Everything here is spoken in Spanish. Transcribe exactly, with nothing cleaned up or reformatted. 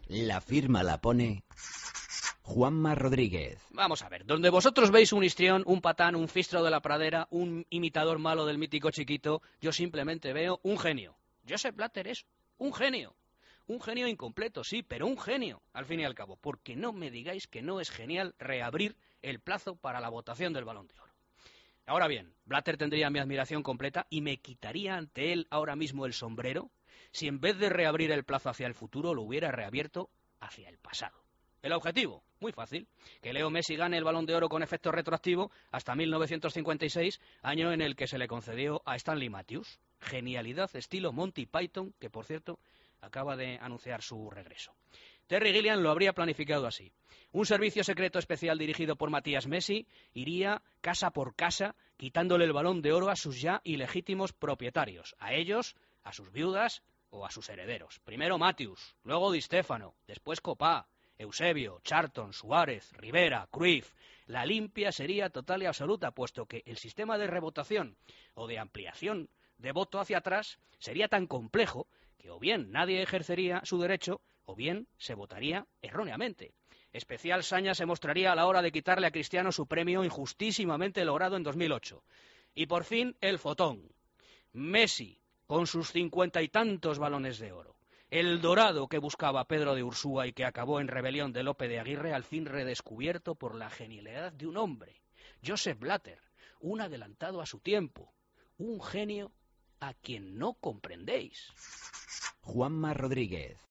La firma la pone Juanma Rodríguez. Vamos a ver, donde vosotros veis un histrión, un patán, un fistro de la pradera, un imitador malo del mítico Chiquito, yo simplemente veo un genio. Joseph Blatter es un genio. Un genio incompleto, sí, pero un genio, al fin y al cabo. Porque no me digáis que no es genial reabrir el plazo para la votación del Balón de Oro. Ahora bien, Blatter tendría mi admiración completa y me quitaría ante él ahora mismo el sombrero si en vez de reabrir el plazo hacia el futuro lo hubiera reabierto hacia el pasado. El objetivo, muy fácil, que Leo Messi gane el Balón de Oro con efecto retroactivo hasta mil novecientos cincuenta y seis, año en el que se le concedió a Stanley Matthews. Genialidad estilo Monty Python, que por cierto acaba de anunciar su regreso. Terry Gilliam lo habría planificado así. Un servicio secreto especial dirigido por Matías Messi iría casa por casa quitándole el Balón de Oro a sus ya ilegítimos propietarios, a ellos, a sus viudas o a sus herederos. Primero Matthews, luego Di Stéfano, después Copá, Eusebio, Charlton, Suárez, Rivera, Cruyff. La limpia sería total y absoluta, puesto que el sistema de revotación o de ampliación de voto hacia atrás sería tan complejo que o bien nadie ejercería su derecho o bien se votaría erróneamente. Especial saña se mostraría a la hora de quitarle a Cristiano su premio injustísimamente logrado en dos mil ocho. Y por fin el fotón. Messi, con sus cincuenta y tantos balones de oro. El dorado que buscaba Pedro de Ursúa y que acabó en rebelión de Lope de Aguirre, al fin redescubierto por la genialidad de un hombre, Joseph Blatter, un adelantado a su tiempo, un genio a quien no comprendéis. Juanma Rodríguez.